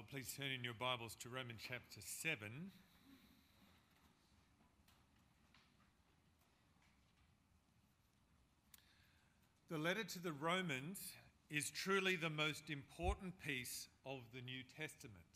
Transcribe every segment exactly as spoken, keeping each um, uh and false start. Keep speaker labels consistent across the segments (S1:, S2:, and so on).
S1: Well, please turn in your Bibles to Romans chapter seven. The letter to the Romans is truly the most important piece of the New Testament.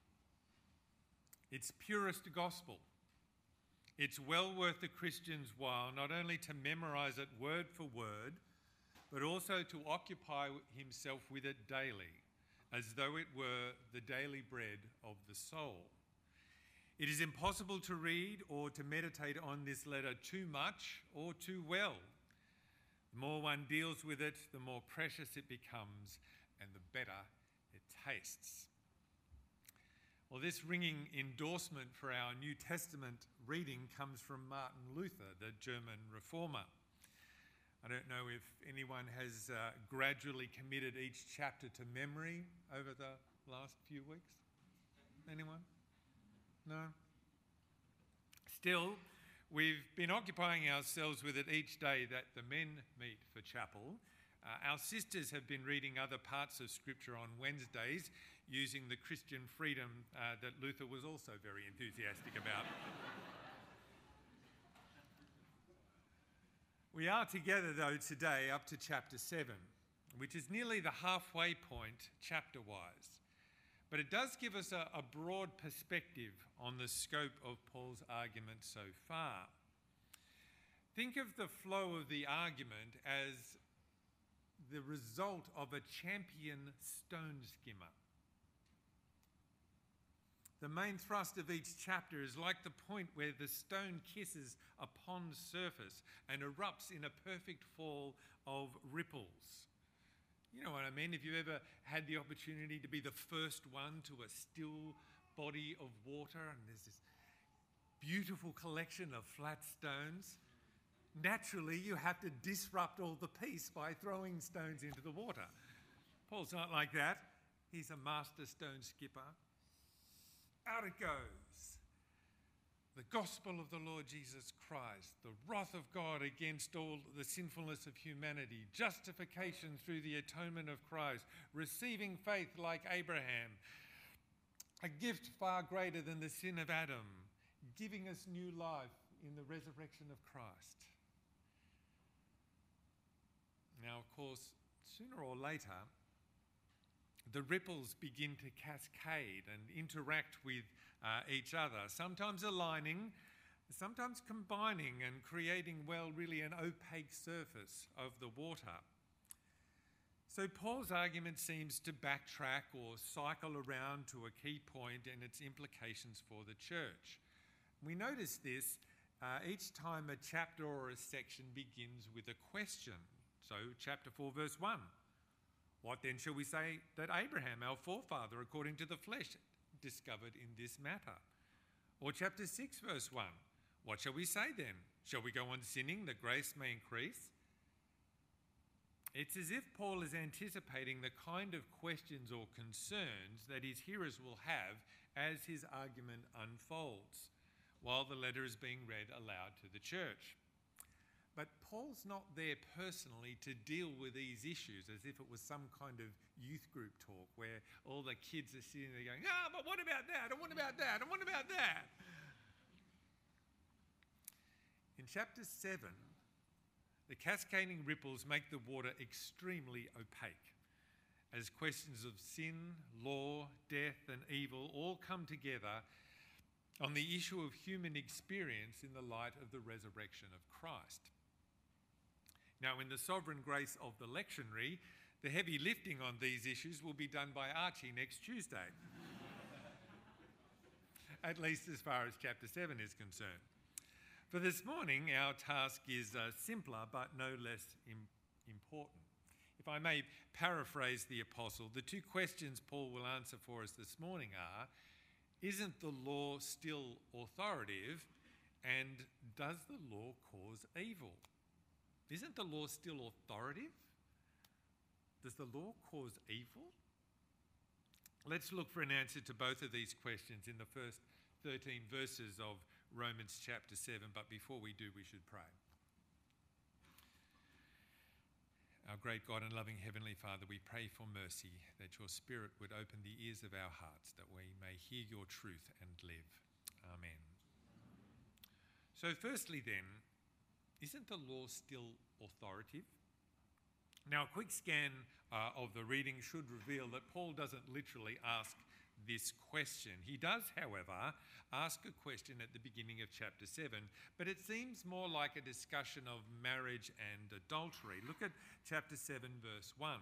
S1: It's purest gospel. It's well worth the Christian's while not only to memorize it word for word, but also to occupy himself with it daily, as though it were the daily bread of the soul. It is impossible to read or to meditate on this letter too much or too well. The more one deals with it, the more precious it becomes and the better it tastes. Well, this ringing endorsement for our New Testament reading comes from Martin Luther, the German reformer. I don't know if anyone has uh, gradually committed each chapter to memory over the last few weeks. Anyone? No? Still, we've been occupying ourselves with it each day that the men meet for chapel. Uh, our sisters have been reading other parts of Scripture on Wednesdays using the Christian freedom uh, that Luther was also very enthusiastic about. We are together, though, today up to chapter seven, which is nearly the halfway point chapter-wise. But it does give us a, a broad perspective on the scope of Paul's argument so far. Think of the flow of the argument as the result of a champion stone skimmer. The main thrust of each chapter is like the point where the stone kisses a pond's surface and erupts in a perfect fall of ripples. You know what I mean? If you've ever had the opportunity to be the first one to a still body of water and there's this beautiful collection of flat stones, naturally you have to disrupt all the peace by throwing stones into the water. Paul's not like that. He's a master stone skipper. Out it goes. The gospel of the Lord Jesus Christ, the wrath of God against all the sinfulness of humanity, justification through the atonement of Christ, receiving faith like Abraham, a gift far greater than the sin of Adam, giving us new life in the resurrection of Christ. Now, of course, sooner or later, the ripples begin to cascade and interact with uh, each other, sometimes aligning, sometimes combining and creating, well, really an opaque surface of the water. So Paul's argument seems to backtrack or cycle around to a key point and its implications for the church. We notice this uh, each time a chapter or a section begins with a question. So chapter four, verse one. What then shall we say that Abraham, our forefather, according to the flesh, discovered in this matter? Or chapter six, verse one. What shall we say then? Shall we go on sinning that grace may increase? It's as if Paul is anticipating the kind of questions or concerns that his hearers will have as his argument unfolds, while the letter is being read aloud to the church. But Paul's not there personally to deal with these issues as if it was some kind of youth group talk where all the kids are sitting there going, ah, but what about that? And what about that? And what about that? In chapter seven, the cascading ripples make the water extremely opaque as questions of sin, law, death, and evil all come together on the issue of human experience in the light of the resurrection of Christ. Now, in the sovereign grace of the lectionary, the heavy lifting on these issues will be done by Archie next Tuesday. At least as far as chapter seven is concerned. For this morning, our task is uh, simpler but no less im- important. If I may paraphrase the apostle, the two questions Paul will answer for us this morning are, isn't the law still authoritative, and does the law cause evil? Isn't the law still authoritative? Does the law cause evil? Let's look for an answer to both of these questions in the first thirteen verses of Romans chapter seven, but before we do, we should pray. Our great God and loving Heavenly Father, we pray for mercy, that your Spirit would open the ears of our hearts, that we may hear your truth and live. Amen. So firstly then, isn't the law still authoritative? Now a quick scan uh, of the reading should reveal that Paul doesn't literally ask this question. He does, however, ask a question at the beginning of chapter seven, but it seems more like a discussion of marriage and adultery. Look at chapter seven, verse one.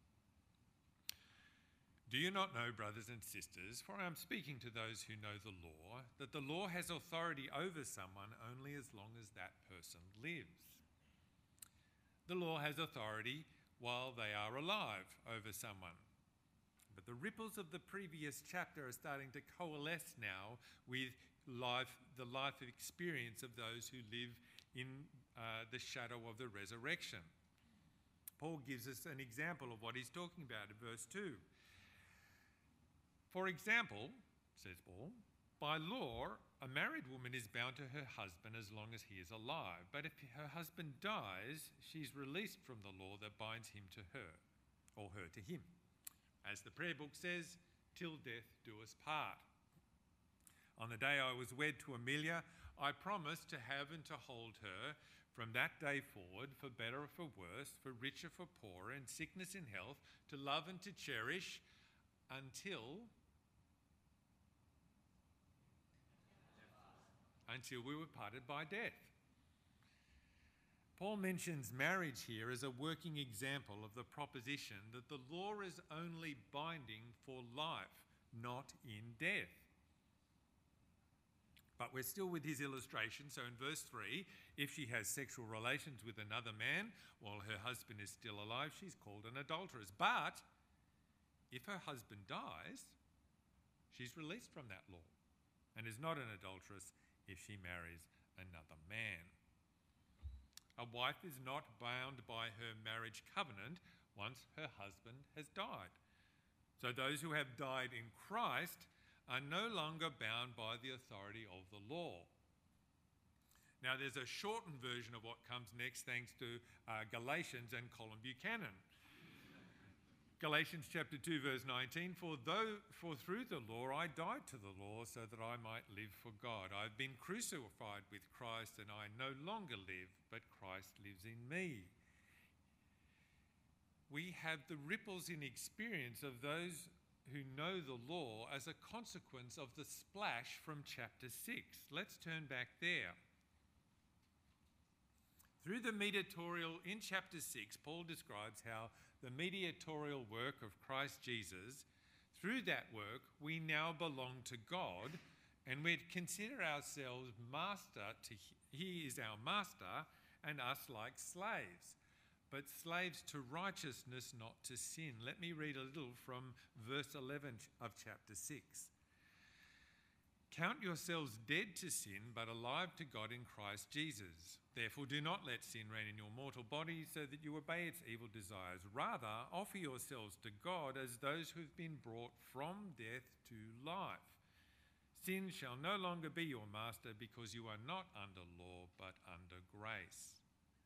S1: Do you not know, brothers and sisters, for I am speaking to those who know the law, that the law has authority over someone only as long as that person lives? The law has authority while they are alive over someone. But the ripples of the previous chapter are starting to coalesce now with life, the life experience of those who live in uh, the shadow of the resurrection. Paul gives us an example of what he's talking about in verse two. For example, says Paul, by law, a married woman is bound to her husband as long as he is alive. But if her husband dies, she's released from the law that binds him to her, or her to him. As the prayer book says, till death do us part. On the day I was wed to Amelia, I promised to have and to hold her from that day forward, for better or for worse, for richer, for poorer, in sickness and health, to love and to cherish until, until we were parted by death. Paul mentions marriage here as a working example of the proposition that the law is only binding for life, not in death. But we're still with his illustration. So in verse three, if she has sexual relations with another man while her husband is still alive, she's called an adulteress. But if her husband dies, she's released from that law and is not an adulteress if she marries another man. A wife is not bound by her marriage covenant once her husband has died. So those who have died in Christ are no longer bound by the authority of the law. Now there's a shortened version of what comes next thanks to uh, Galatians and Colin Buchanan. Galatians chapter two verse nineteen, for though for through the law I died to the law so that I might live for God. I've been crucified with Christ and I no longer live, but Christ lives in me. We have the ripples in experience of those who know the law as a consequence of the splash from chapter six. Let's turn back there. Through the mediatorial in chapter six, Paul describes how the mediatorial work of Christ Jesus, through that work, we now belong to God and we consider ourselves master to, he is our master and us like slaves, but slaves to righteousness, not to sin. Let me read a little from verse eleven of chapter six. Count yourselves dead to sin, but alive to God in Christ Jesus. Therefore, do not let sin reign in your mortal body so that you obey its evil desires. Rather, offer yourselves to God as those who have been brought from death to life. Sin shall no longer be your master because you are not under law, but under grace.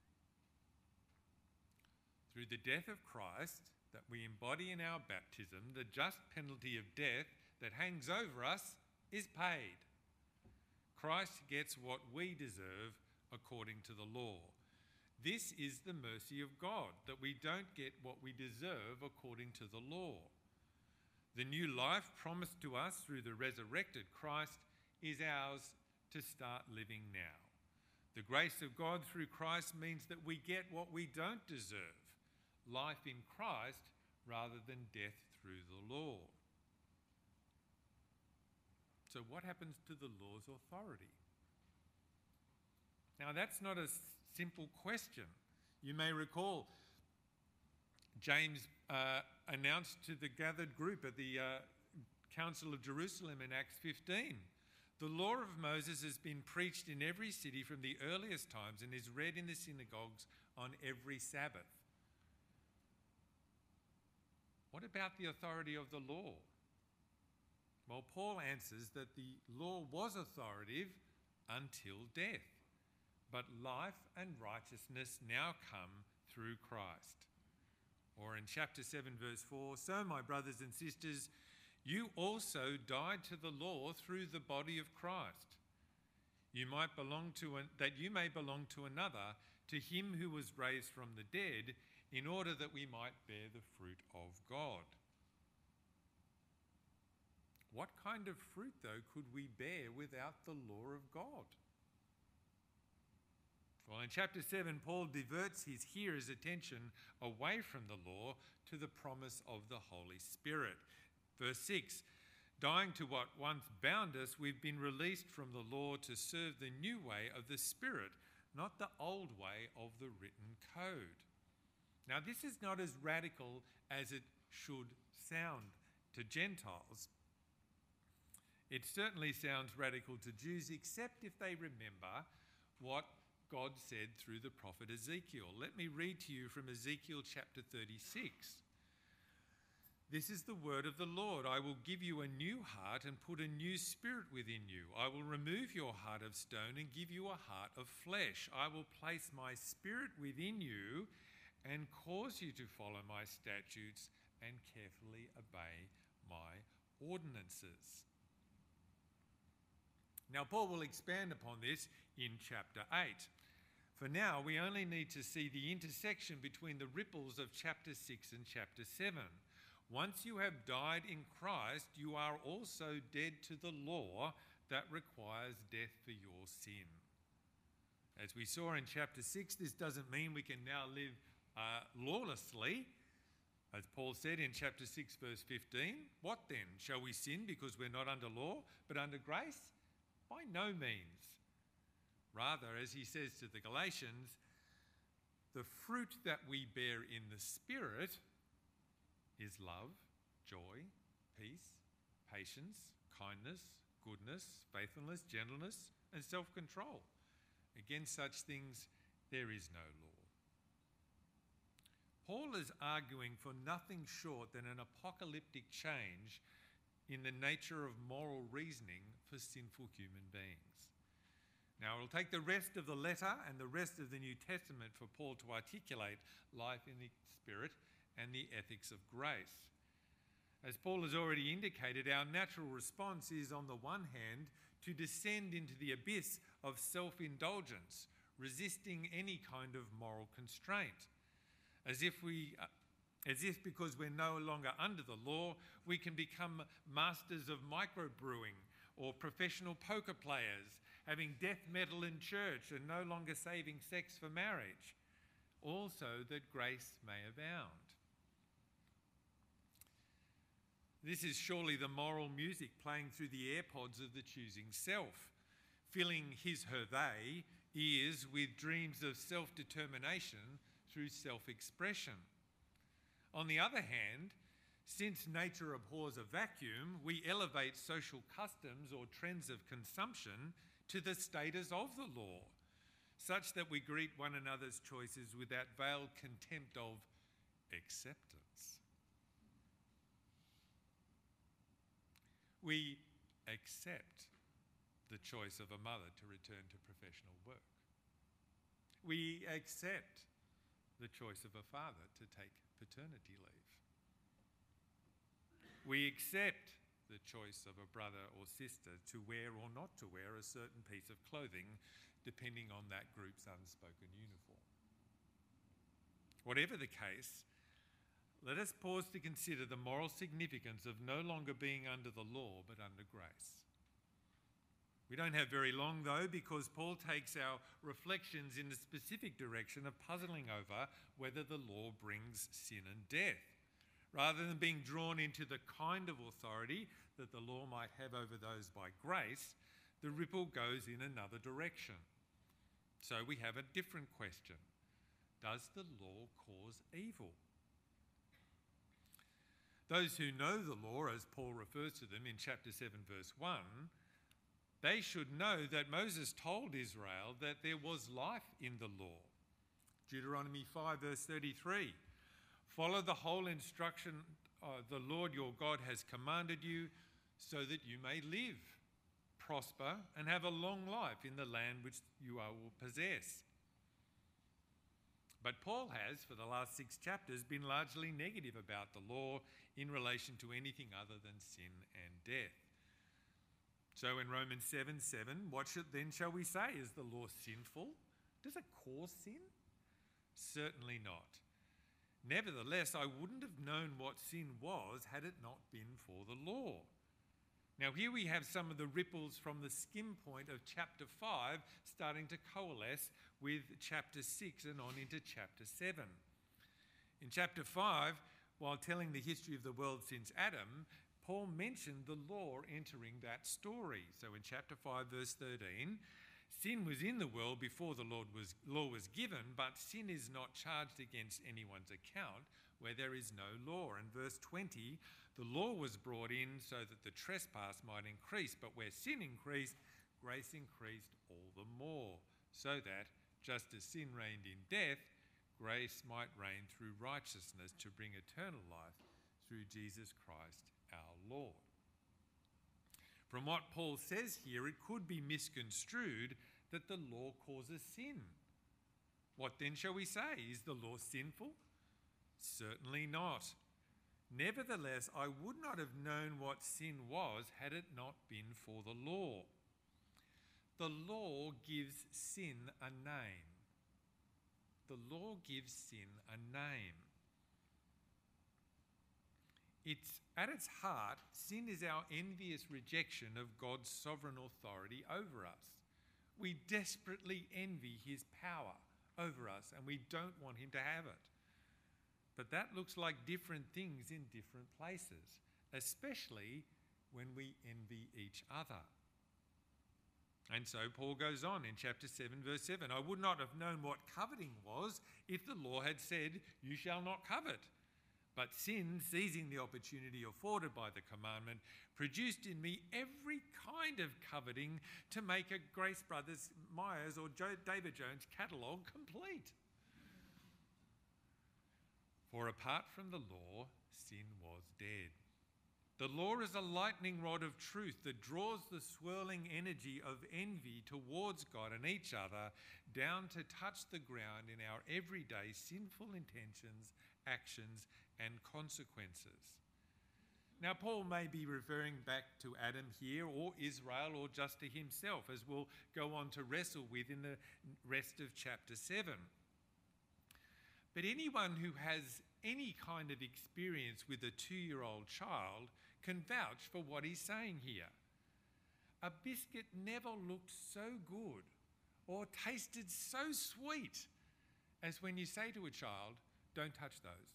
S1: Through the death of Christ that we embody in our baptism, the just penalty of death that hangs over us is paid. Christ gets what we deserve according to the law. This is the mercy of God, that we don't get what we deserve according to the law. The new life promised to us through the resurrected Christ is ours to start living now. The grace of God through Christ means that we get what we don't deserve, life in Christ rather than death through the law. So what happens to the law's authority? Now that's not a simple question. You may recall James uh, announced to the gathered group at the uh, Council of Jerusalem in Acts fifteen, the law of Moses has been preached in every city from the earliest times and is read in the synagogues on every Sabbath. What about the authority of the law? Well, Paul answers that the law was authoritative until death, but life and righteousness now come through Christ. Or in chapter seven, verse four, so my brothers and sisters, you also died to the law through the body of Christ. You might belong to an, that you may belong to another, to him who was raised from the dead, in order that we might bear the fruit of God. What kind of fruit, though, could we bear without the law of God? Well, in chapter seven, Paul diverts his hearers' attention away from the law to the promise of the Holy Spirit. Verse six, dying to what once bound us, we've been released from the law to serve the new way of the Spirit, not the old way of the written code. Now, this is not as radical as it should sound to Gentiles. It certainly sounds radical to Jews, except if they remember what God said through the prophet Ezekiel. Let me read to you from Ezekiel chapter thirty-six. This is the word of the Lord. I will give you a new heart and put a new spirit within you. I will remove your heart of stone and give you a heart of flesh. I will place my spirit within you and cause you to follow my statutes and carefully obey my ordinances. Now, Paul will expand upon this in chapter eight. For now, we only need to see the intersection between the ripples of chapter six and chapter seven. Once you have died in Christ, you are also dead to the law that requires death for your sin. As we saw in chapter six, this doesn't mean we can now live uh, lawlessly. As Paul said in chapter six, verse fifteen, what then? Shall we sin because we're not under law, but under grace? By no means. Rather, as he says to the Galatians, the fruit that we bear in the Spirit is love, joy, peace, patience, kindness, goodness, faithfulness, gentleness, and self-control. Against such things there is no law. Paul is arguing for nothing short than an apocalyptic change in the nature of moral reasoning for sinful human beings. Now, it'll take the rest of the letter and the rest of the New Testament for Paul to articulate life in the Spirit and the ethics of grace. As Paul has already indicated, our natural response is, on the one hand, to descend into the abyss of self-indulgence, resisting any kind of moral constraint, as if we... As if because we're no longer under the law, we can become masters of microbrewing or professional poker players, having death metal in church and no longer saving sex for marriage. Also, that grace may abound. This is surely the moral music playing through the AirPods of the choosing self, filling his, her, they ears with dreams of self-determination through self-expression. On the other hand, since nature abhors a vacuum, we elevate social customs or trends of consumption to the status of the law, such that we greet one another's choices with that veiled contempt of acceptance. We accept the choice of a mother to return to professional work. We accept the choice of a father to take paternity leave. We accept the choice of a brother or sister to wear or not to wear a certain piece of clothing, depending on that group's unspoken uniform. Whatever the case, let us pause to consider the moral significance of no longer being under the law but under grace. We don't have very long, though, because Paul takes our reflections in the specific direction of puzzling over whether the law brings sin and death. Rather than being drawn into the kind of authority that the law might have over those by grace, the ripple goes in another direction. So we have a different question. Does the law cause evil? Those who know the law, as Paul refers to them in chapter seven, verse one, they should know that Moses told Israel that there was life in the law. Deuteronomy five, verse thirty-three. Follow the whole instruction uh, the Lord your God has commanded you, so that you may live, prosper, and have a long life in the land which you will possess. But Paul has, for the last six chapters, been largely negative about the law in relation to anything other than sin and death. So in Romans seven seven, what should, then shall we say? Is the law sinful? Does it cause sin? Certainly not. Nevertheless, I wouldn't have known what sin was had it not been for the law. Now here we have some of the ripples from the skim point of chapter five starting to coalesce with chapter six and on into chapter seven. In chapter five, while telling the history of the world since Adam, Paul mentioned the law entering that story. So in chapter five, verse thirteen, sin was in the world before the Lord was, law was given, but sin is not charged against anyone's account where there is no law. And verse twenty, the law was brought in so that the trespass might increase, but where sin increased, grace increased all the more, so that, just as sin reigned in death, grace might reign through righteousness to bring eternal life through Jesus Christ our Lord. From what Paul says here, it could be misconstrued that the law causes sin. What then shall we say? Is the law sinful? Certainly not. Nevertheless, I would not have known what sin was had it not been for the law. The law gives sin a name. The law gives sin a name. It's, at its heart, sin is our envious rejection of God's sovereign authority over us. We desperately envy his power over us and we don't want him to have it. But that looks like different things in different places, especially when we envy each other. And so Paul goes on in chapter seven, verse seven, I would not have known what coveting was if the law had said, you shall not covet. But sin, seizing the opportunity afforded by the commandment, produced in me every kind of coveting to make a Grace Brothers Myers or David Jones catalogue complete. For apart from the law, sin was dead. The law is a lightning rod of truth that draws the swirling energy of envy towards God and each other down to touch the ground in our everyday sinful intentions, actions, and consequences. Now, Paul may be referring back to Adam here, or Israel, or just to himself, as we'll go on to wrestle with in the rest of chapter seven. But anyone who has any kind of experience with a two-year-old child can vouch for what he's saying here. A biscuit never looked so good or tasted so sweet as when you say to a child, don't touch those.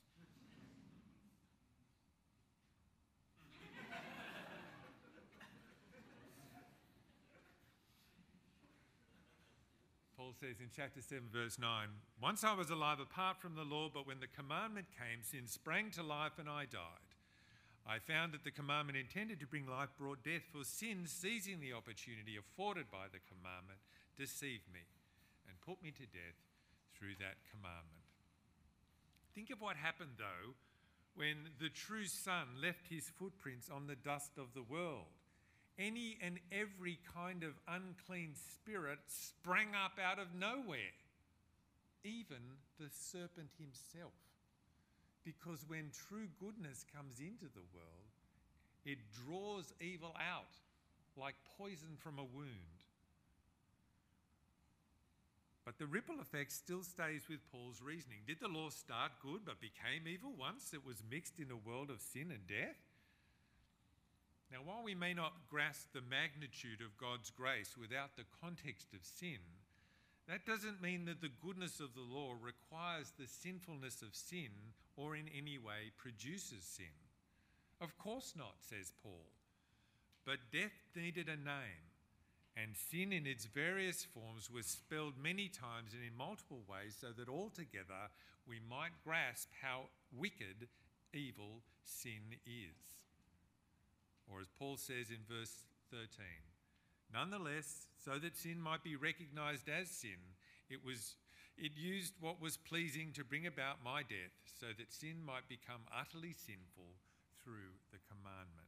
S1: Paul says in chapter seven, verse nine, once I was alive apart from the law, but when the commandment came, sin sprang to life and I died. I found that the commandment intended to bring life brought death, for sin, seizing the opportunity afforded by the commandment, deceived me and put me to death through that commandment. Think of what happened, though, when the true Son left his footprints on the dust of the world. Any and every kind of unclean spirit sprang up out of nowhere, even the serpent himself. Because when true goodness comes into the world, it draws evil out like poison from a wound. But the ripple effect still stays with Paul's reasoning. Did the law start good but became evil once it was mixed in a world of sin and death? Now, while we may not grasp the magnitude of God's grace without the context of sin, that doesn't mean that the goodness of the law requires the sinfulness of sin or in any way produces sin. Of course not, says Paul. But death needed a name, and sin in its various forms was spelled many times and in multiple ways so that altogether we might grasp how wicked, evil sin is. Or as Paul says in verse thirteen, nonetheless, so that sin might be recognised as sin, it was it used what was pleasing to bring about my death, so that sin might become utterly sinful through the commandment.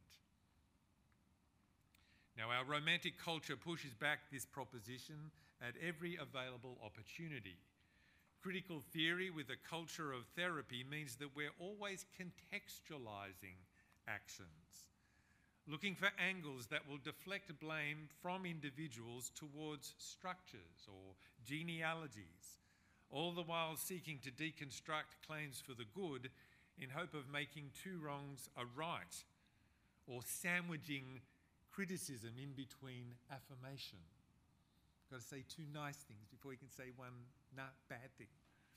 S1: Now, our romantic culture pushes back this proposition at every available opportunity. Critical theory with a culture of therapy means that we're always contextualizing actions, looking for angles that will deflect blame from individuals towards structures or genealogies, all the while seeking to deconstruct claims for the good in hope of making two wrongs a right, or sandwiching criticism in between affirmation. Got to say two nice things before you can say one not bad thing.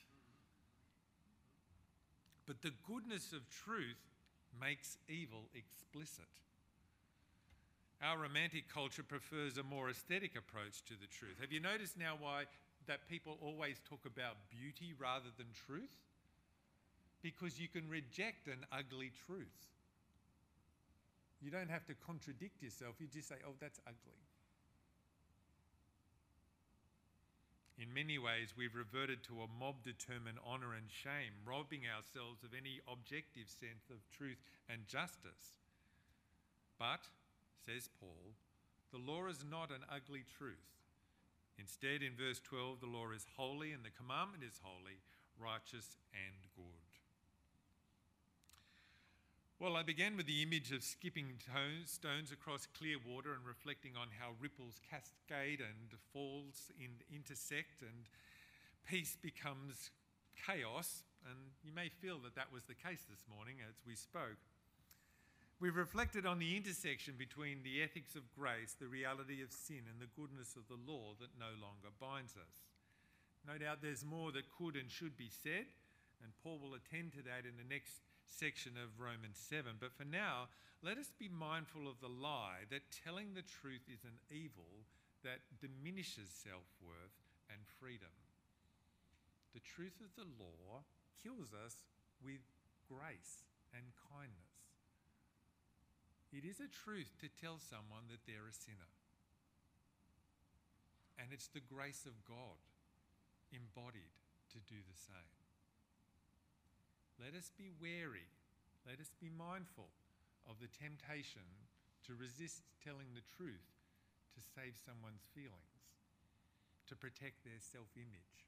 S1: But the goodness of truth makes evil explicit. Our romantic culture prefers a more aesthetic approach to the truth. Have you noticed now why that people always talk about beauty rather than truth? Because you can reject an ugly truth. You don't have to contradict yourself. You just say, oh, that's ugly. In many ways, we've reverted to a mob-determined honour and shame, robbing ourselves of any objective sense of truth and justice. But, says Paul, the law is not an ugly truth. Instead, in verse twelve, the law is holy and the commandment is holy, righteous and good. Well, I began with the image of skipping stones across clear water and reflecting on how ripples cascade and falls in, intersect, and peace becomes chaos. And you may feel that that was the case this morning as we spoke. We've reflected on the intersection between the ethics of grace, the reality of sin, and the goodness of the law that no longer binds us. No doubt there's more that could and should be said, and Paul will attend to that in the next section of Romans seven. But for now, let us be mindful of the lie that telling the truth is an evil that diminishes self-worth and freedom. The truth of the law kills us with grace and kindness. It is a truth to tell someone that they're a sinner. And it's the grace of God embodied to do the same. Let us be wary, let us be mindful of the temptation to resist telling the truth to save someone's feelings, to protect their self-image.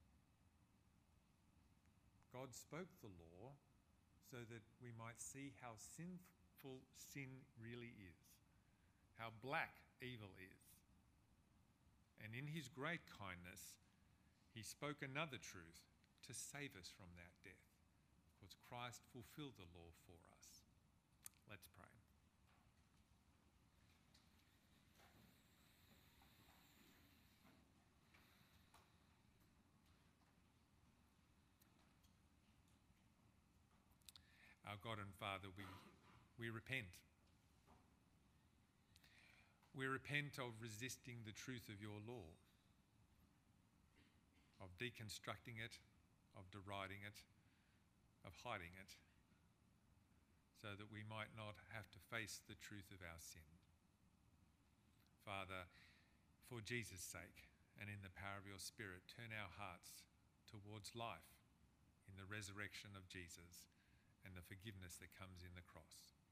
S1: God spoke the law so that we might see how sinful sin really is, how black evil is. And in his great kindness, he spoke another truth to save us from that death. Because Christ fulfilled the law for us. Let's pray. Our God and Father, we, we repent. We repent of resisting the truth of your law, of deconstructing it, of deriding it, of hiding it, so that we might not have to face the truth of our sin. Father, for Jesus' sake and in the power of your Spirit, turn our hearts towards life in the resurrection of Jesus and the forgiveness that comes in the cross.